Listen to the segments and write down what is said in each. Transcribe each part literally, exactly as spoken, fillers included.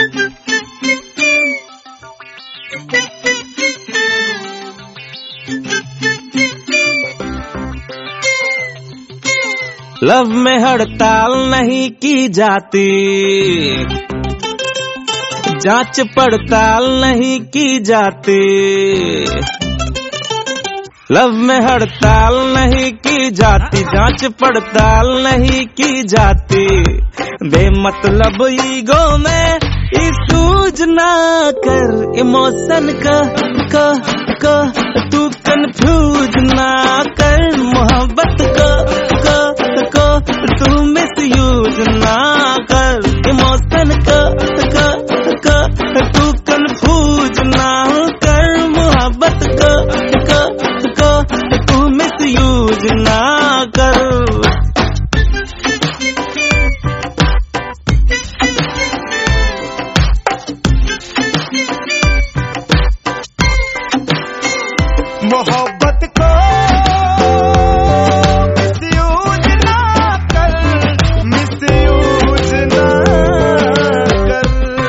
Love में हड़ताल नहीं की जाती, जांच पड़ताल नहीं की जाती। लव में हड़ताल नहीं की जाती, जांच पड़ताल नहीं की जाती। बेमतलब ईगो में सूझ ना कर, इमोशन का का का तू कंफ्यूज ना कर। मोहब्बत का का का तू मिसयूज ना कर। इमोशन का का का तू कंफ्यूज ना कर। मोहब्बत का का का तू मिसयूज ना कर। मोहब्बत को मिसयूज ना कर, मिसयूज ना कर।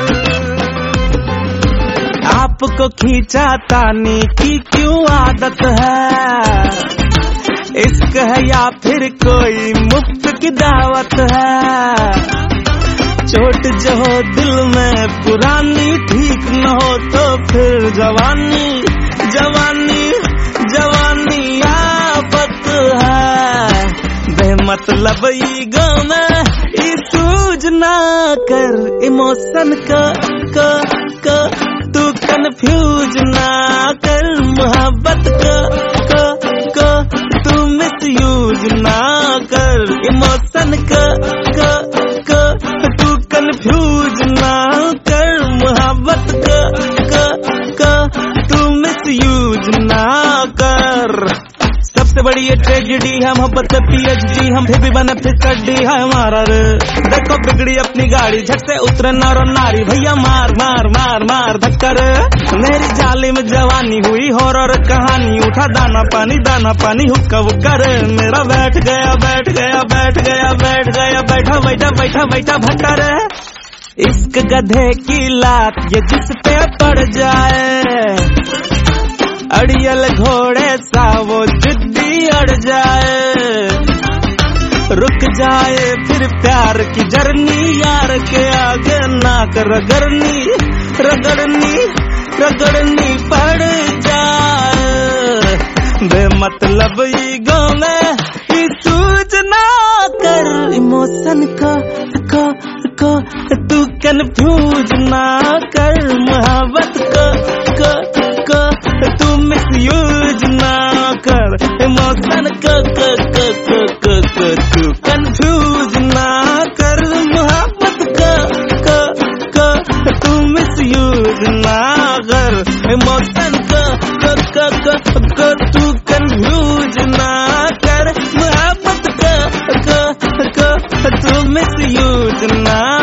आपको खींचा तानी की क्यों आदत है? इश्क है या फिर कोई मुफ्त की दावत है? चोट जो हो दिल में पुरानी, ठीक न हो तो फिर जवानी जवानी जवानी आफत है। बेमतलब ईगो में सूझ ना कर। इमोशन का का का तू कंफ्यूज ना कर। मोहब्बत का का का तू मिसयूज ना कर। इमोशन का का का तू कंफ्यूज ना कर। मोहब्बत का का का तू मिसयूज ना कर। सबसे बड़ी ये ट्रेजेडी है मोहब्बत से पीएचडी, हम फिर भी बने फिसड्डी है हमारा रे। देखो बिगड़ी अपनी गाड़ी, झट से उतरे नर और नारी, भैया मार मार मार मार धक्कर। मेरी जाली में जवानी हुई हॉरर कहानी, उठा दाना पानी दाना पानी हुक्का वुक्का रे। मेरा बैठ गया बैठ गया बैठ गया बैठ गया बैठा बैठा बैठा बैठा भट्टा रे। इश्क गधे की लात ये जिस पे पड़ जाए, अड़ियल घोड़े सा वो जिद्दी अड़ जाए। रुक जाए फिर प्यार की जर्नी, यार के आगे नाक रगड़नी रगड़नी रगड़नी पड़ जाए। बेमतलब ईगो में सूझ ना कर। इमोशन का का का तू कंफ्यूज ना कर। मोहब्बत का का का तू मिसयूज ना कर। इमोशन का का का का का तू कंफ्यूज ना कर। मोहब्बत का का का तू मिसयूज ना कर। इमोशन का का का का तू कंफ्यूज ना कर। मोहब्बत का का का तू मिसयूज ना